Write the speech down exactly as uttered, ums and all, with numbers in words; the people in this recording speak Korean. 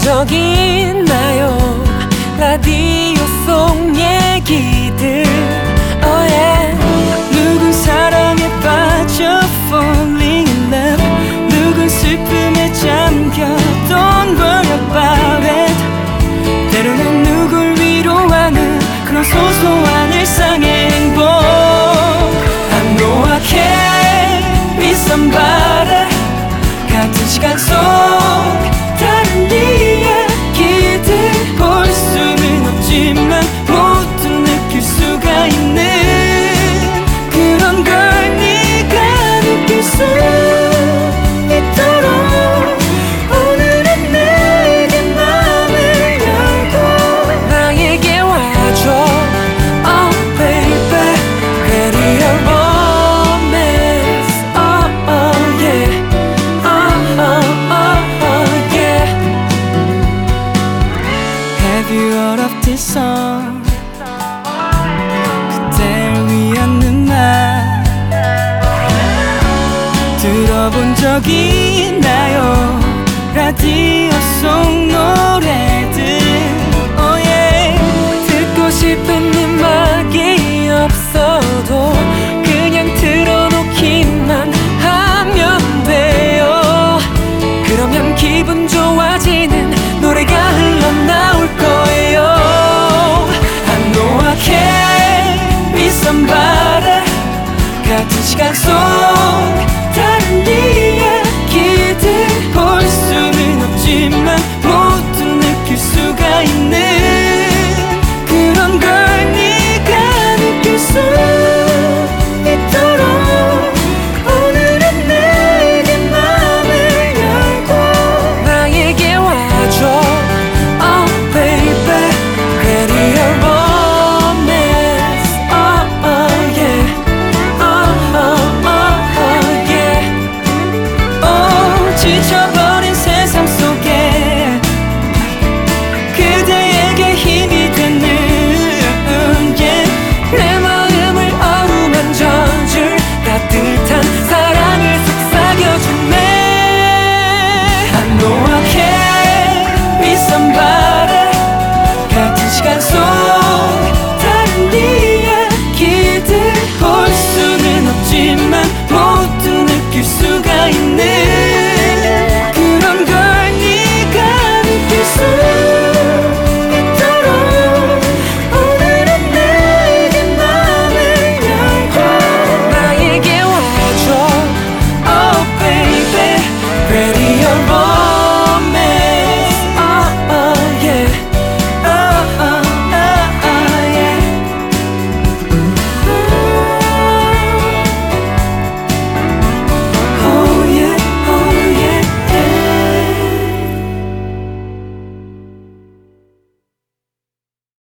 적 있나요? 라디오 속 얘기들 oh yeah. 누군 사랑에 빠져 falling in love, 누군 슬픔에 잠겨 don't worry about it. 때로는 누굴 위로하는 그런 소소한 일상의 행복. I know I can be somebody. 같은 시간 속 다른 이야기들 볼 수는 없지만 모두 느낄 수가 있는 그런 걸 네가 느낄 수 있도록 오늘은 내게 맘을 열고 나에게 와줘 oh baby. Radio romance oh oh yeah oh oh oh yeah. Have you heard of this song? 그댈 위한 음악 들어본 적 있나요? 라디오 속 노래들 oh yeah. 듣고 싶은 음악이 없어도 그냥 틀어놓기만 하면 돼요. 그러면 기분 좋아지는 노래가 흘러나올 거예요. I know I can be somebody. 같은 시간 속